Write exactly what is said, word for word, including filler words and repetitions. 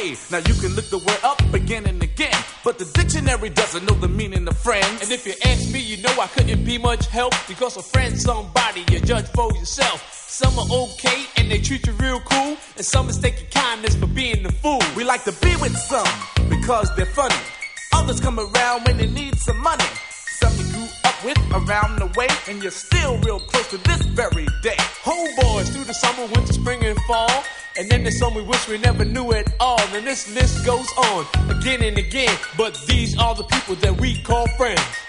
way. Now you can look the word up again and again, but the dictionary doesn't know the meaning of friend. And if you ask me, you know I couldn't be much help, because a friend's somebody you judge for yourself. Some are okay and they treat you real cool, and some mistake your kindness for being the fool. We like to be with some because they're funny. Others come around when they need some money. Some you grew up with around the way, and you're still real close to this very day. Homeboys through the summer, winter, spring, and fall. And then there's some we wish we never knew at all. And this list goes on again and again. But these are the people that we call friends.